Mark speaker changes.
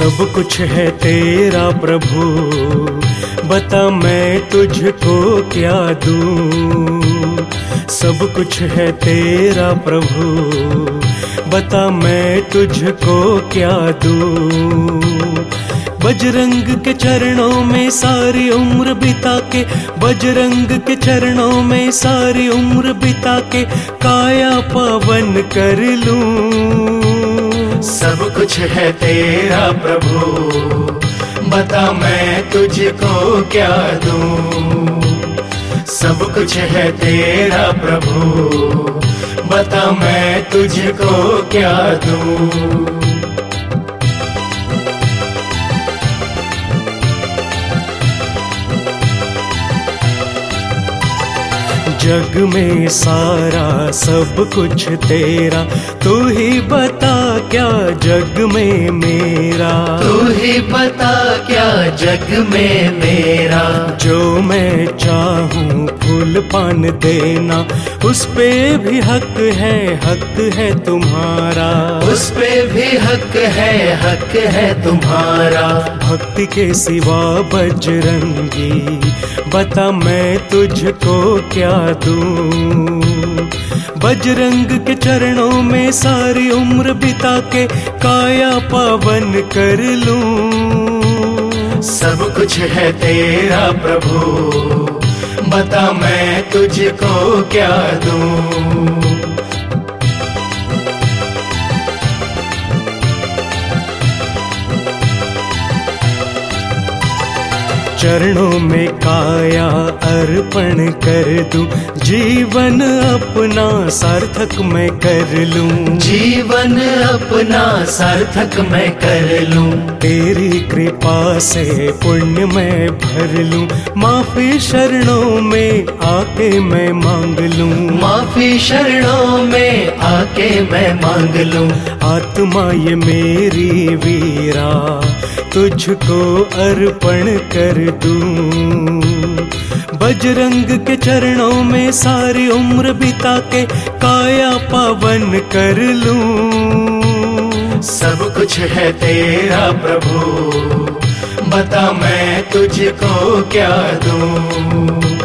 Speaker 1: सब कुछ है तेरा प्रभु, बता मैं तुझको क्या दूं। सब कुछ है तेरा प्रभु, बता मैं तुझको क्या दूं। बजरंग के चरणों में सारी उम्र बिता के, बजरंग के चरणों में सारी उम्र बिता के काया पावन कर लूं।
Speaker 2: सब कुछ है तेरा प्रभु, बता मैं तुझको क्या दूं। सब कुछ है तेरा प्रभु, बता मैं तुझको क्या दूं।
Speaker 1: जग में सारा सब कुछ तेरा, तू ही बता क्या जग में मेरा।
Speaker 2: तू ही बता क्या जग में मेरा।
Speaker 1: जो मैं चाहूँ फूल पान देना, उस पे भी हक है तुम्हारा।
Speaker 2: उस पे भी हक है तुम्हारा।
Speaker 1: भक्ति के सिवा बजरंगी, बता मैं तुझको क्या दूं। बजरंग के चरणों में सारी उम्र बिता के काया पावन कर लूं।
Speaker 2: सब कुछ है तेरा प्रभु, बता मैं तुझको क्या दूं।
Speaker 1: चरणों में काया अर्पण कर दूं, जीवन अपना सार्थक मैं कर लूं।
Speaker 2: जीवन अपना सार्थक मैं कर लूं।
Speaker 1: तेरी कृपा से पुण्य मैं भर लूं, माफी शरणों में आके मैं मांग लूं।
Speaker 2: माफी शरणों में आके मैं मांग लूं।
Speaker 1: आत्मा ये मेरी वीरा, तुझको अर्पण कर दूं। बजरंग के चरणों में सारी उम्र बिता के काया पावन कर लूं।
Speaker 2: सब कुछ है तेरा प्रभु, बता मैं तुझको क्या दूं।